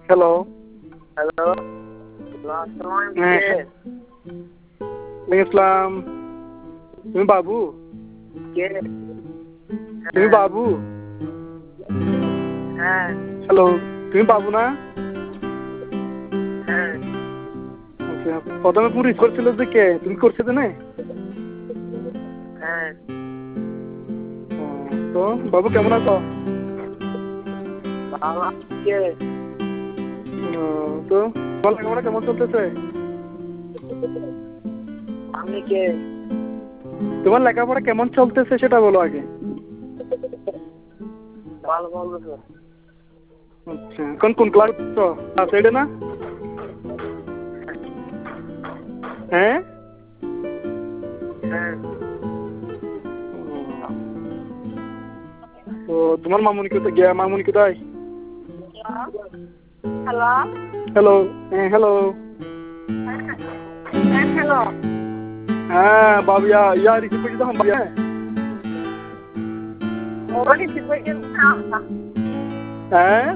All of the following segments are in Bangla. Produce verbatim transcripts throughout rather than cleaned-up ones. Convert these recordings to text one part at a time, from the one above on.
হ্যালো হ্যালো ইসলাম তুমি বাবু কে তুমি বাবু হ্যাঁ হ্যালো তুমি বাবু না হ্যাঁ আচ্ছা প্রথমে পুরো করছিল যে কে তুমি করছো তো না হ্যাঁ তো বাবু কেমন আছো বাবা কে তো তোমার লেখাপড়া কেমন চলতেছে আপনি কে তোমার লেখাপড়া কেমন চলতেছে সেটা বলো আগে ভালো বলতেছো আচ্ছা কোন কোন ক্লাস ক্লাস এইটে না হ্যাঁ হ্যাঁ তো তোমার মামুনি কোথায় গিয়া মামুনি কোথায় হ্যালো হ্যালো হ্যাঁ হ্যালো হ্যাঁ হ্যালো হ্যাঁ বাবু ইয়া ইয়া রিসিভ করছি তখন বাবু হ্যাঁ ওরা রিসিভ করছে হ্যাঁ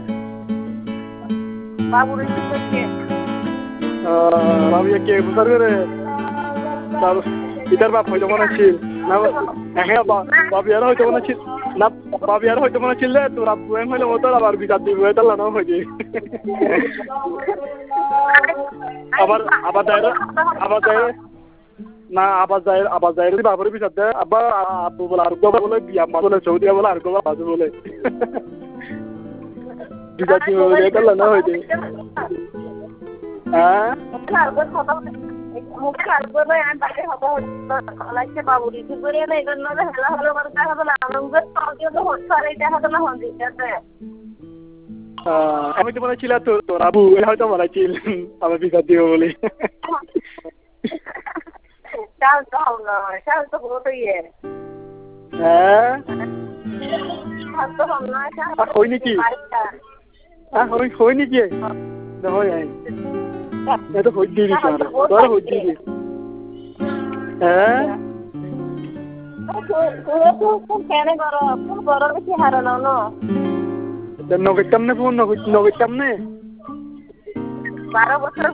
বাবু রিসিভ করছে বাবু ইয়া কে বুঝার করে তার ইটার বাপ হয়তো মনে ছিল না হ্যাঁ বাবু ইয়ার হয়তো মনে ছিল না বাবু ইয়ার হয়তো মনে ছিল তোর আব্বু এম হইলে মতো আবার বিচার দিব এটা না হয়েছে আবার আবার যায় আবার যায় না আবার যায় আবার যায় যদি বাবার বিচার দেয় আবার আব্বু বলে আর গোবা বলে বিয়া মা বলে সৌদিয়া বলে আর গোবা বাজু বলে বিচার দিব বলে এটা না হয়েছে হ্যাঁ মুখে আসবো না আমি বাইরে হতো লাগছে বাবু রিসিভ করে না এই জন্য হেলা হলো করে দেখা হতো না আমাদের সঙ্গে তো হচ্ছে আর এটা হতো না হন দিতে আমি তো মনে ছিল তোর তোর আবু হয়তো মনে ছিল আমার বিচার দিব বলে চাল তো হল না চাল তো বহুত ইয়ে হ্যাঁ তো হল না হই নাকি হ্যাঁ হই হই নাকি হই এটা হই দিবি তোর হই দিবি হ্যাঁ কেনে করো করো বেশি হারানো না নগদ কেমনে ফোন নগদ নগদ কেমনে বারো বছর